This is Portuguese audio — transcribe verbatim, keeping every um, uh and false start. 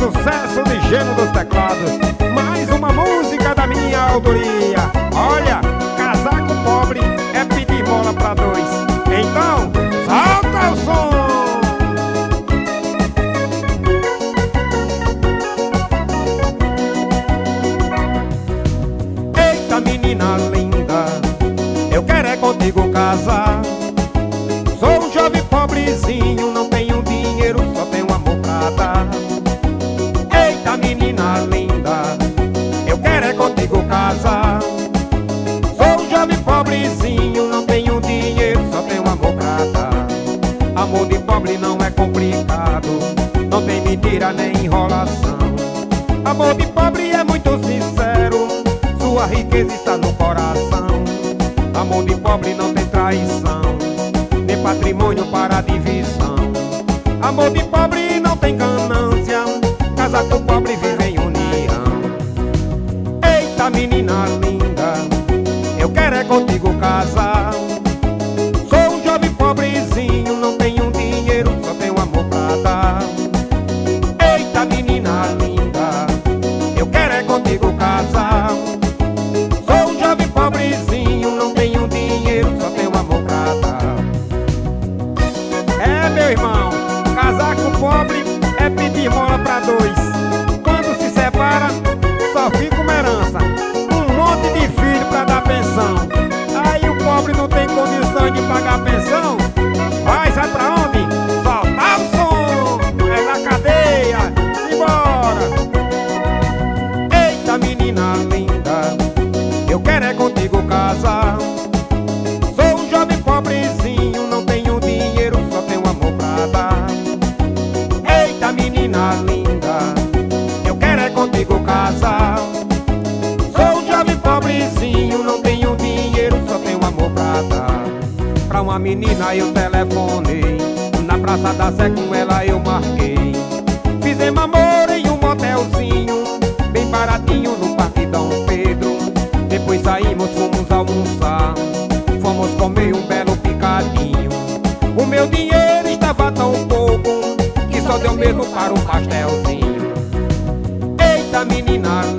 sucesso de Geno dos Teclados. Mais uma música da minha autoria. Olha, casar com pobre é pedir bola pra dois. Então, solta o som. Eita menina linda, eu quero é contigo casar. Sou um jovem pobrezinho, não tenho dinheiro, só tenho amor pra dar. Eita menina linda, eu quero é contigo casar. Sou um jovem pobrezinho, não tenho dinheiro, só tenho amor pra dar. Amor de pobre não é complicado, não tem mentira nem enrolação. Amor de pobre é muito sincero, sua riqueza está no coração. Amor de pobre não tem traição, nem patrimônio para divisão. Amor de pobre não tem ganância, casar com pobre vive em união. Eita menina linda, eu quero é contigo casar. Sou um jovem pobrezinho, não tenho dinheiro, só tenho amor pra dar. Eita menina linda, eu quero é contigo casar. Sou um jovem pobrezinho, não tenho dinheiro, só tenho amor pra dar. É, meu irmão, casar com pobre é pedir mola pra dois. Quando se separa, só fica uma herança, um monte de filho pra dar pensão. Aí o pobre não tem condição de pagar a pensão. Vai, vai pra onde? Soltar o som, é na cadeia, simbora. Eita menina linda, eu quero é contigo casar. Sou um jovem pobrezinho, não tenho dinheiro, só tenho amor pra dar. Eita menina linda, eu quero é contigo casar. Sou um jovem pobrezinho, não tenho dinheiro, só tenho amor pra dar. Pra uma menina eu telefonei, na Praça da Sé com ela eu marquei. Fizemos amor em um motelzinho, bem baratinho no Parque Dom Pedro. Depois saímos, fomos almoçar, fomos comer um belo picadinho. O meu dinheiro estava tão pouco que só deu mesmo para um pastelzinho. Eita menina